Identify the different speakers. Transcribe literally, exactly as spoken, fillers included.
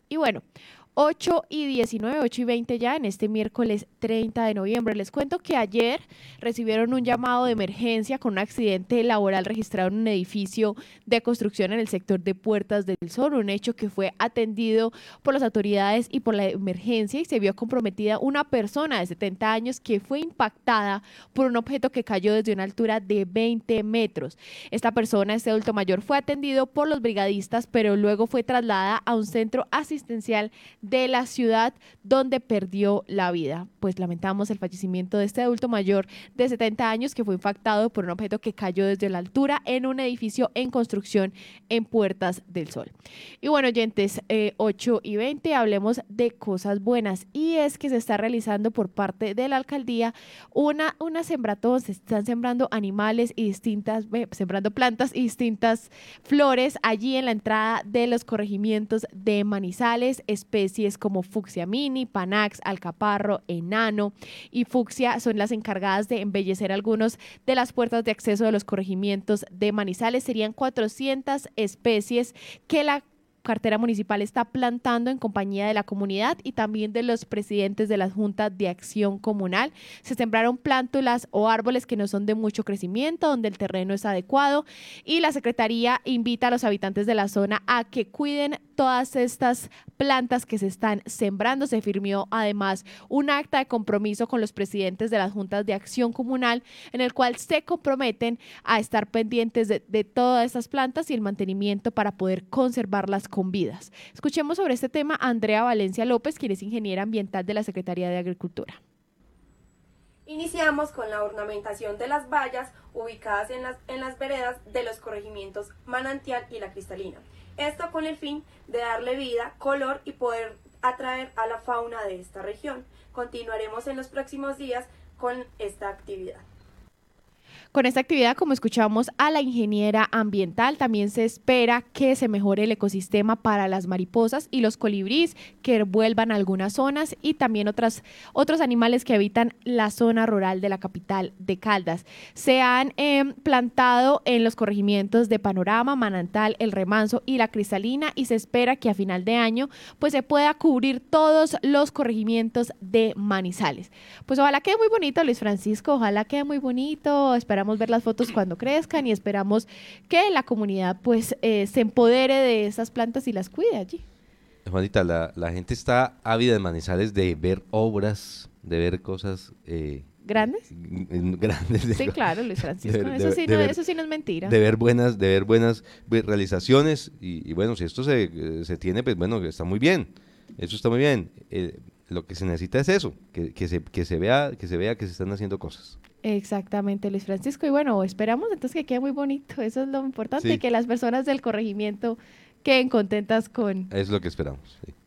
Speaker 1: Y bueno, ocho y diecinueve, ocho y veinte ya en este miércoles treinta de noviembre. Les cuento que ayer recibieron un llamado de emergencia con un accidente laboral registrado en un edificio de construcción en el sector de Puertas del Sol, un hecho que fue atendido por las autoridades y por la emergencia, y se vio comprometida una persona de setenta años que fue impactada por un objeto que cayó desde una altura de veinte metros. Esta persona, este adulto mayor, fue atendido por los brigadistas, pero luego fue trasladada a un centro asistencial de la ciudad donde perdió la vida. Pues lamentamos el fallecimiento de este adulto mayor de setenta años que fue impactado por un objeto que cayó desde la altura en un edificio en construcción en Puertas del Sol. Y bueno, oyentes, eh, ocho y veinte, hablemos de cosas buenas, y es que se está realizando por parte de la alcaldía una, una sembratón. Se están sembrando animales y distintas, eh, sembrando plantas y distintas flores allí en la entrada de los corregimientos de Manizales. Especies como fucsia mini, panax, alcaparro, enano y fucsia son las encargadas de embellecer algunos de las puertas de acceso de los corregimientos de Manizales. Serían cuatrocientas especies que la cartera municipal está plantando en compañía de la comunidad y también de los presidentes de la Junta de Acción Comunal. Se sembraron plántulas o árboles que no son de mucho crecimiento, donde el terreno es adecuado, y la Secretaría invita a los habitantes de la zona a que cuiden todas estas plantas que se están sembrando. Se firmó además un acta de compromiso con los presidentes de las Juntas de Acción Comunal, en el cual se comprometen a estar pendientes de, de todas estas plantas y el mantenimiento para poder conservarlas con vidas. Escuchemos sobre este tema a Andrea Valencia López, quien es ingeniera ambiental de la Secretaría de Agricultura.
Speaker 2: Iniciamos con la ornamentación de las vallas ubicadas en las, en las veredas de los corregimientos Manantial y La Cristalina. Esto con el fin de darle vida, color y poder atraer a la fauna de esta región. Continuaremos en los próximos días con esta actividad.
Speaker 1: Con esta actividad, como escuchamos a la ingeniera ambiental, también se espera que se mejore el ecosistema para las mariposas y los colibríes que vuelvan a algunas zonas, y también otras, otros animales que habitan la zona rural de la capital de Caldas. Se han eh, plantado en los corregimientos de Panorama, Manantal, El Remanso y La Cristalina, y se espera que a final de año pues se pueda cubrir todos los corregimientos de Manizales. Pues ojalá quede muy bonito, Luis Francisco, ojalá quede muy bonito. Esperamos ver las fotos cuando crezcan y esperamos que la comunidad pues eh, se empodere de esas plantas y las cuide allí.
Speaker 3: Juanita, la, la gente está ávida de Manizales de ver obras, de ver cosas eh,
Speaker 1: ¿grandes?
Speaker 3: grandes de,
Speaker 1: sí, claro, Luis Francisco,
Speaker 3: de ver,
Speaker 1: eso,
Speaker 3: de,
Speaker 1: sí
Speaker 3: de
Speaker 1: no,
Speaker 3: ver,
Speaker 1: eso sí no es mentira.
Speaker 3: De ver buenas, de ver buenas realizaciones y, y bueno, si esto se, se tiene, pues bueno, está muy bien, eso está muy bien. Eh, lo que se necesita es eso, que, que, se, que, se vea, que se vea que se están haciendo cosas.
Speaker 1: Exactamente, Luis Francisco, y bueno, esperamos entonces que quede muy bonito, eso es lo importante, sí. Y que las personas del corregimiento queden contentas con...
Speaker 3: Es lo que esperamos, sí.